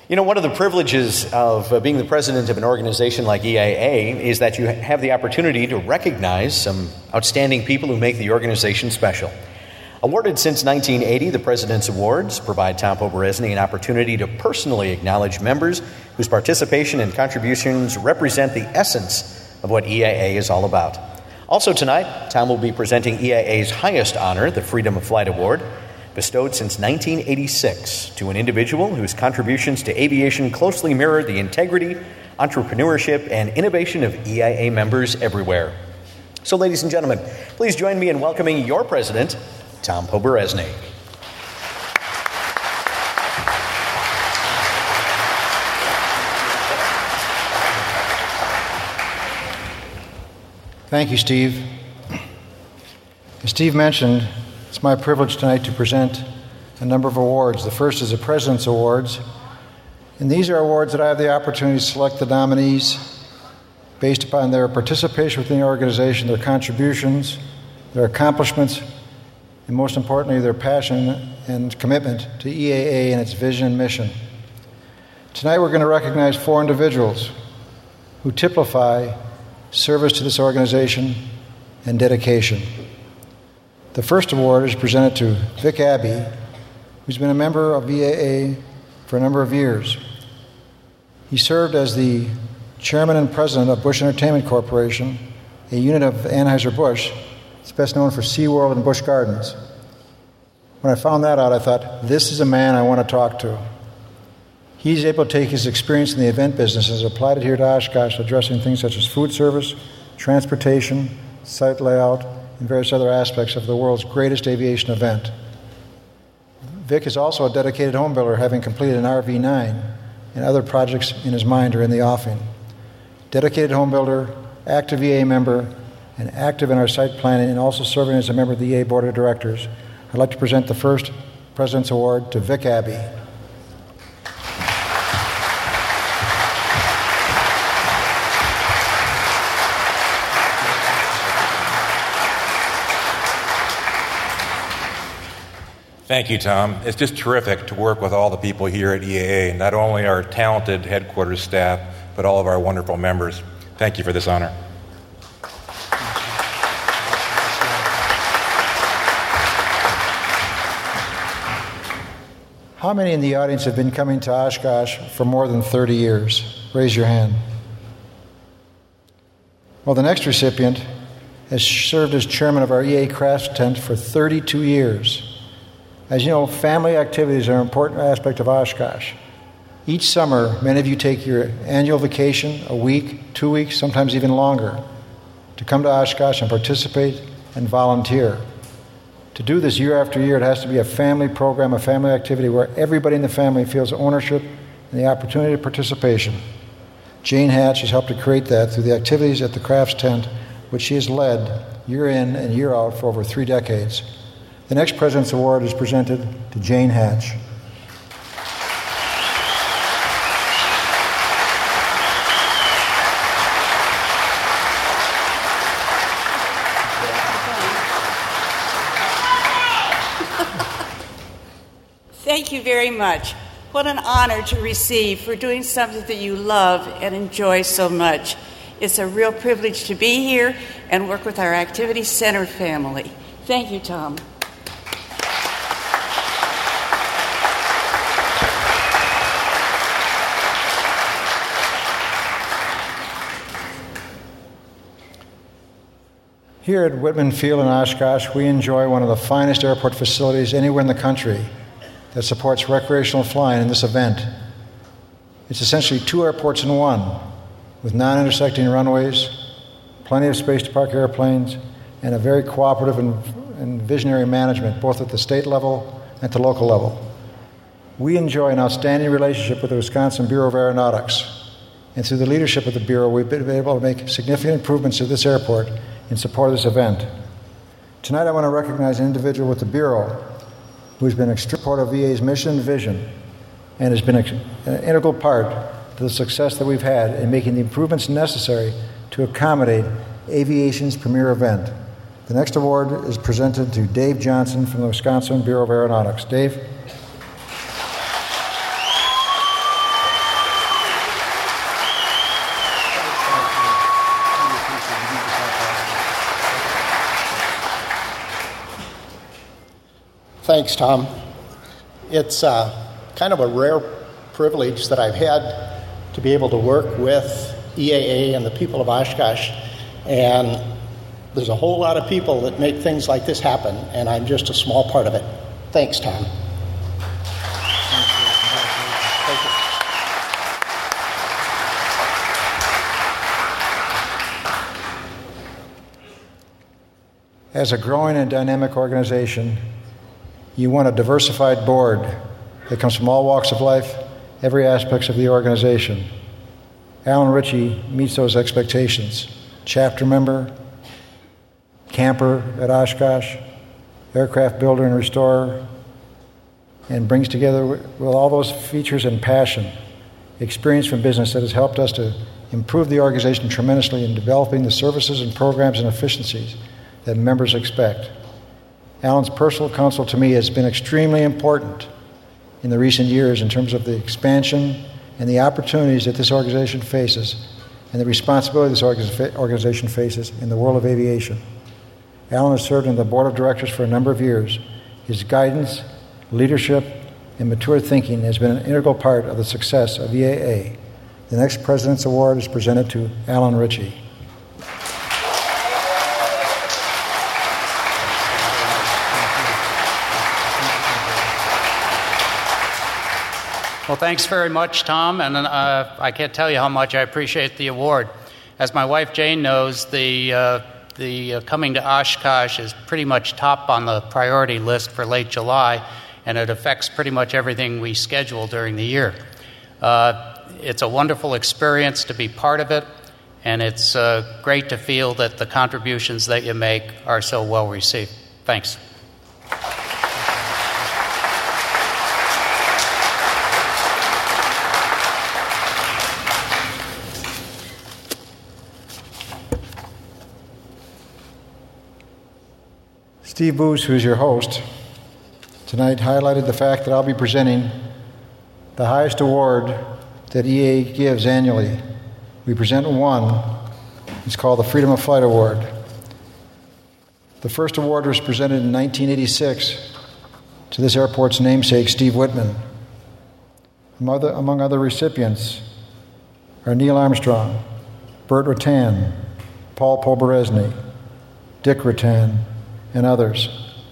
You know, one of the privileges of being the president of an organization like EAA is that you have the opportunity to recognize some outstanding people who make the organization special. Awarded since 1980, the President's Awards provide Tom Poberezny an opportunity to personally acknowledge members whose participation and contributions represent the essence of what EAA is all about. Also tonight, Tom will be presenting EAA's highest honor, the Freedom of Flight Award, bestowed since 1986 to an individual whose contributions to aviation closely mirror the integrity, entrepreneurship, and innovation of EAA members everywhere. So, ladies and gentlemen, please join me in welcoming your president, Tom Poberezny. Thank you, Steve. As Steve mentioned, it's my privilege tonight to present a number of awards. The first is the President's Awards. And these are awards that I have the opportunity to select the nominees based upon their participation within the organization, their contributions, their accomplishments, and most importantly, their passion and commitment to EAA and its vision and mission. Tonight we're going to recognize 4 individuals who typify service to this organization and dedication. The first award is presented to Vic Abbey, who's been a member of EAA for a number of years. He served as the chairman and president of Busch Entertainment Corporation, a unit of Anheuser-Busch. It's best known for SeaWorld and Busch Gardens. When I found that out, I thought, this is a man I want to talk to. He's able to take his experience in the event business and applied it here to Oshkosh, addressing things such as food service, transportation, site layout, and various other aspects of the world's greatest aviation event. Vic is also a dedicated home builder, having completed an RV9, and other projects in his mind are in the offing. Dedicated home builder, active EA member, and active in our site planning, and also serving as a member of the EA Board of Directors. I'd like to present the first President's Award to Vic Abbey. Thank you, Tom. It's just terrific to work with all the people here at EAA, not only our talented headquarters staff, but all of our wonderful members. Thank you for this honor. How many in the audience have been coming to Oshkosh for more than 30 years? Raise your hand. Well, the next recipient has served as chairman of our EA Crafts Tent for 32 years. As you know, family activities are an important aspect of Oshkosh. Each summer, many of you take your annual vacation, a week, 2 weeks, sometimes even longer, to come to Oshkosh and participate and volunteer. To do this year after year, it has to be a family program, a family activity where everybody in the family feels ownership and the opportunity of participation. Jane Hatch has helped to create that through the activities at the Crafts Tent, which she has led year in and year out for over 3 decades. The next President's Award is presented to Jane Hatch. Thank you very much. What an honor to receive for doing something that you love and enjoy so much. It's a real privilege to be here and work with our Activity Center family. Thank you, Tom. Here at Whitman Field in Oshkosh, we enjoy one of the finest airport facilities anywhere in the country that supports recreational flying in this event. It's essentially 2 airports in one, with non-intersecting runways, plenty of space to park airplanes, and a very cooperative and visionary management, both at the state level and at the local level. We enjoy an outstanding relationship with the Wisconsin Bureau of Aeronautics, and through the leadership of the Bureau, we've been able to make significant improvements to this airport in support of this event. Tonight I want to recognize an individual with the Bureau who's been extremely supportive of VA's mission and vision and has been an integral part to the success that we've had in making the improvements necessary to accommodate aviation's premier event. The next award is presented to Dave Johnson from the Wisconsin Bureau of Aeronautics. Dave? Thanks, Tom. It's kind of a rare privilege that I've had to be able to work with EAA and the people of Oshkosh. And there's a whole lot of people that make things like this happen, and I'm just a small part of it. Thanks, Tom. Thank you. As a growing and dynamic organization, you want a diversified board that comes from all walks of life, every aspect of the organization. Alan Ritchie meets those expectations. Chapter member, camper at Oshkosh, aircraft builder and restorer, and brings together with all those features and passion, experience from business that has helped us to improve the organization tremendously in developing the services and programs and efficiencies that members expect. Alan's personal counsel to me has been extremely important in the recent years in terms of the expansion and the opportunities that this organization faces and the responsibility this organization faces in the world of aviation. Alan has served on the board of directors for a number of years. His guidance, leadership, and mature thinking has been an integral part of the success of EAA. The next President's Award is presented to Alan Ritchie. Well, thanks very much, Tom, and I can't tell you how much I appreciate the award. As my wife Jane knows, the coming to Oshkosh is pretty much top on the priority list for late July, and it affects pretty much everything we schedule during the year. It's a wonderful experience to be part of it, and it's great to feel that the contributions that you make are so well received. Thanks. Steve Boos, who is your host, tonight highlighted the fact that I'll be presenting the highest award that EA gives annually. We present one. It's called the Freedom of Flight Award. The first award was presented in 1986 to this airport's namesake, Steve Whitman. Among other recipients are Neil Armstrong, Burt Rutan, Paul Poberezny, Dick Rutan, and others.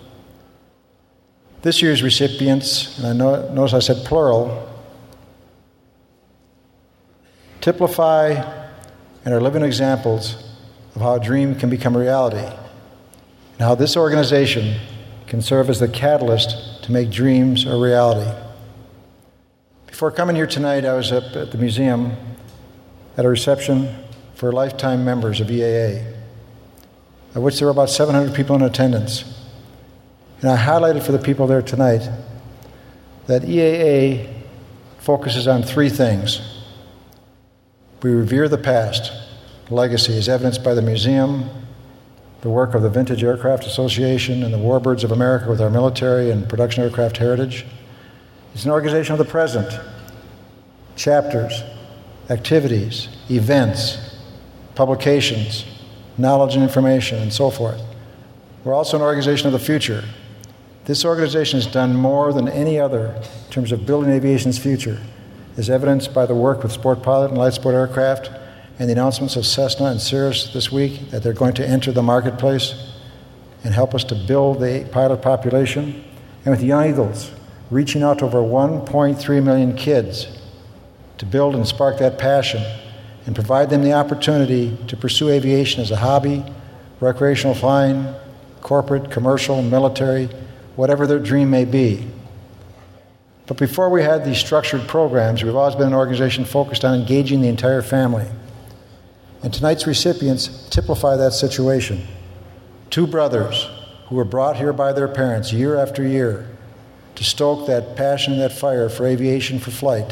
This year's recipients, and I notice I said plural, typify and are living examples of how a dream can become a reality, and how this organization can serve as the catalyst to make dreams a reality. Before coming here tonight, I was up at the museum at a reception for lifetime members of EAA, of which there were about 700 people in attendance. And I highlighted for the people there tonight that EAA focuses on three things. We revere the past, legacy, as evidenced by the museum, the work of the Vintage Aircraft Association and the Warbirds of America with our military and production aircraft heritage. It's an organization of the present, chapters, activities, events, publications, knowledge and information, and so forth. We're also an organization of the future. This organization has done more than any other in terms of building aviation's future, as evidenced by the work with Sport Pilot and Light Sport Aircraft and the announcements of Cessna and Cirrus this week that they're going to enter the marketplace and help us to build the pilot population, and with Young Eagles reaching out to over 1.3 million kids to build and spark that passion and provide them the opportunity to pursue aviation as a hobby, recreational flying, corporate, commercial, military, whatever their dream may be. But before we had these structured programs, we've always been an organization focused on engaging the entire family. And tonight's recipients typify that situation. Two brothers who were brought here by their parents year after year to stoke that passion and that fire for aviation, for flight.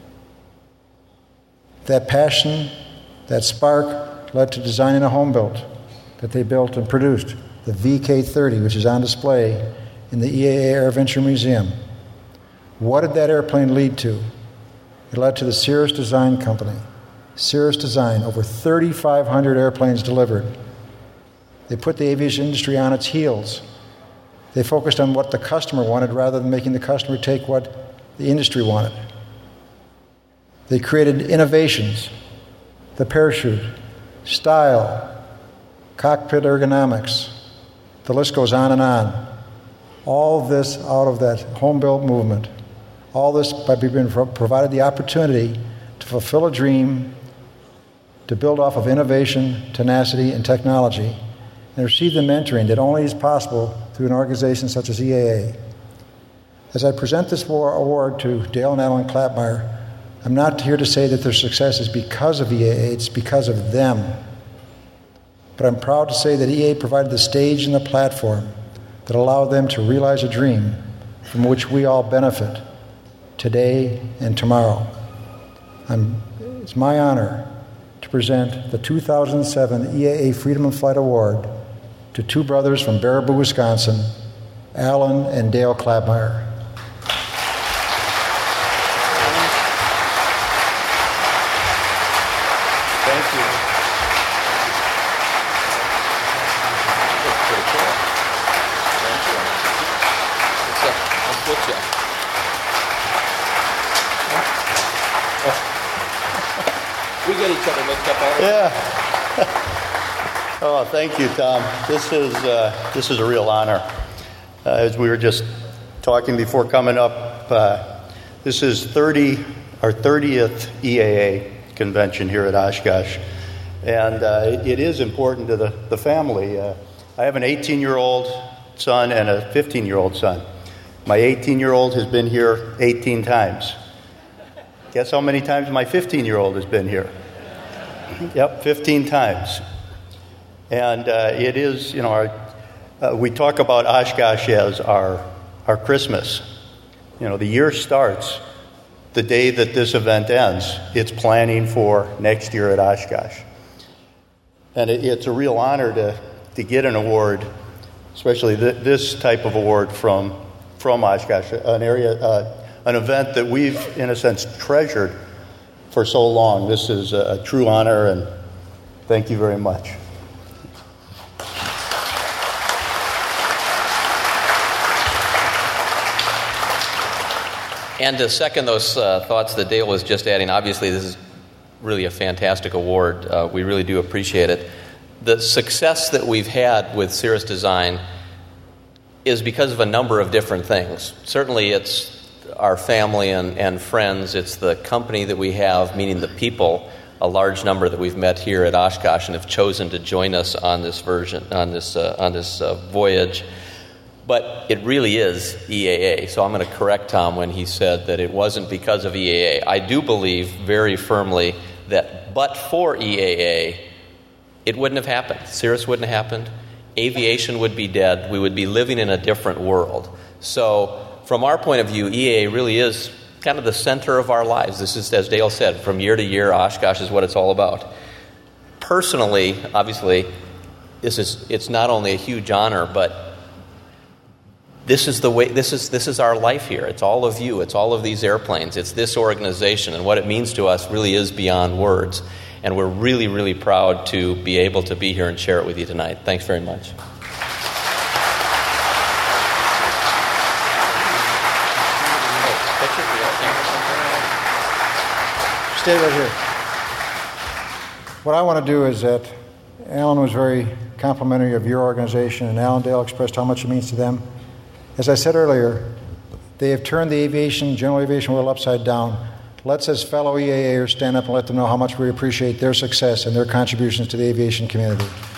That passion, that spark, led to designing a home built that they built and produced, the VK-30, which is on display in the EAA AirVenture Museum. What did that airplane lead to? It led to the Cirrus Design Company. Cirrus Design, over 3,500 airplanes delivered. They put the aviation industry on its heels They focused on what the customer wanted rather than making the customer take what the industry wanted. They created innovations, the parachute, style, cockpit ergonomics. The list goes on and on. All this out of that home-built movement. All this by being provided the opportunity to fulfill a dream, to build off of innovation, tenacity, and technology, and receive the mentoring that only is possible through an organization such as EAA. As I present this award to Dale and Alan Klapmeyer, I'm not here to say that their success is because of EAA, it's because of them. But I'm proud to say that EAA provided the stage and the platform that allowed them to realize a dream from which we all benefit today and tomorrow. It's my honor to present the 2007 EAA Freedom of Flight Award to two brothers from Baraboo, Wisconsin, Alan and Dale Klapmeyer. Thank you. We get each other mixed up all the time. Yeah. Oh, thank you, Tom. This is a real honor. As we were just talking before coming up, this is our 30th EAA convention here at Oshkosh, and it is important to the family. I have an 18-year-old son and a 15-year-old son. My 18-year-old has been here 18 times. Guess how many times my 15-year-old has been here? Yep, 15 times. And it is, we talk about Oshkosh as our Christmas. The year starts the day that this event ends. It's planning for next year at Oshkosh. And it's a real honor to get an award, especially this type of award from Oshkosh, an event that we've, in a sense, treasured for so long. This is a true honor, and thank you very much. And to second those thoughts that Dale was just adding, obviously this is really a fantastic award. We really do appreciate it. The success that we've had with Cirrus Design is because of a number of different things. Certainly it's our family and friends. It's the company that we have, meaning the people, a large number that we've met here at Oshkosh and have chosen to join us on this voyage. But it really is EAA. So I'm going to correct Tom when he said that it wasn't because of EAA. I do believe very firmly that but for EAA, it wouldn't have happened. Cirrus wouldn't have happened. Aviation would be dead. We would be living in a different world. So from our point of view, EAA really is kind of the center of our lives. This is, as Dale said, from year to year, Oshkosh is what it's all about. Personally, obviously, it's not only a huge honor, but this is the way. This is our life here. It's all of you. It's all of these airplanes. It's this organization, and what it means to us really is beyond words. And we're really, really proud to be able to be here and share it with you tonight. Thanks very much. Stay right here. What I want to do is that Alan was very complimentary of your organization, and Alan Dale expressed how much it means to them. As I said earlier, they have turned the general aviation world upside down. Let's, as fellow EAAers, stand up and let them know how much we appreciate their success and their contributions to the aviation community.